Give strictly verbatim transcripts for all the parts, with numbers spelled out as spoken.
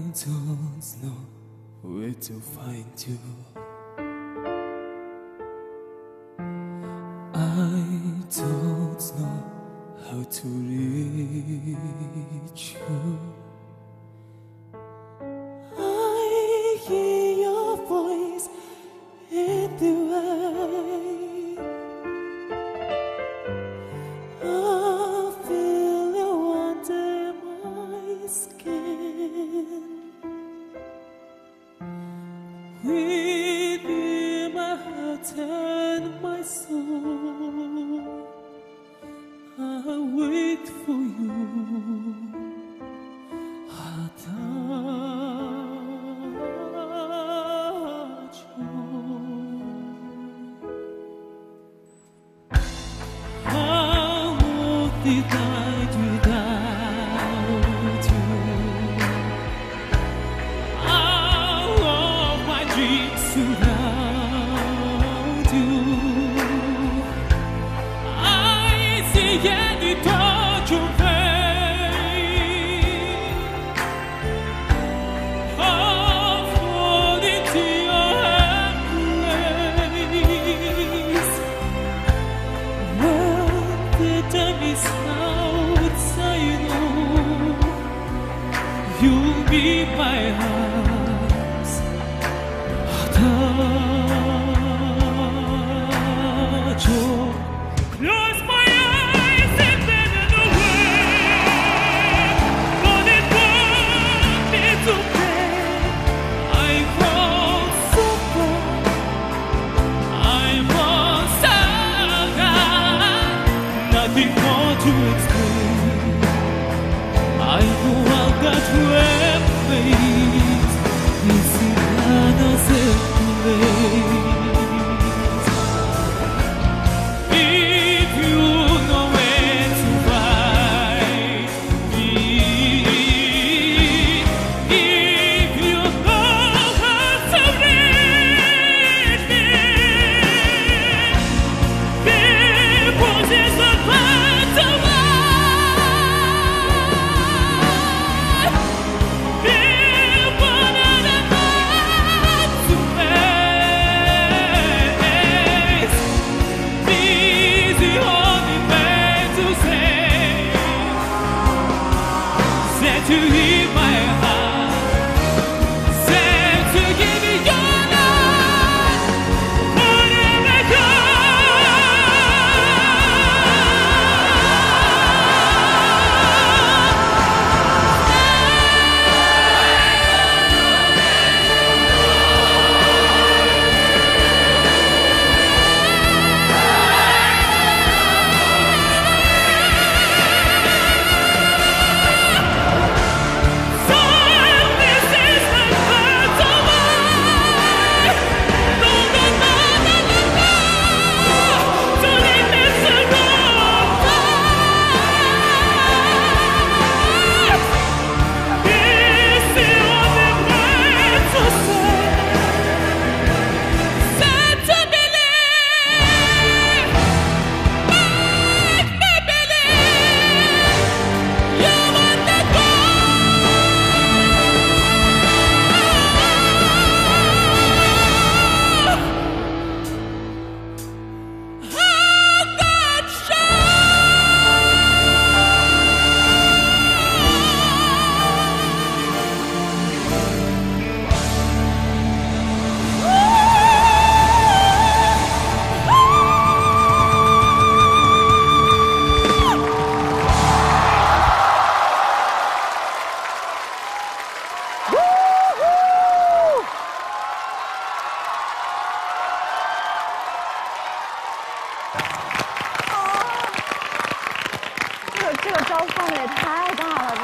don't know where to find you. I don't know how to reach you. I hear your voice in the rain. I feel you under my skin. Within my heart and my soul, I wait for you. How did I do without you? All of my dreams surround you. I see any touch of pain. I'll fall into your embrace. When the time is outside, you know you'll be my arms. Touch your close my eyes and then away. But it won't be too bad. I fall so far. I fall so high. Nothing more to explain. I know I've got to embrace this innocent place. If you know where to find me, if you know how to reach me, there was just a part of life. There was another part to face. This is the only way to say, said to hear my heart, said to give me your love, forever So this is my birth of life. No, no, no, no, no, no. So leave me to roam. This is the only way to say, said to believe, make me believe you want to go. How God 这个这个招放的也太大了，这是。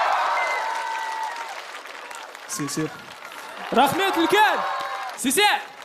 谢谢。Рахмет үлкен. Сесе.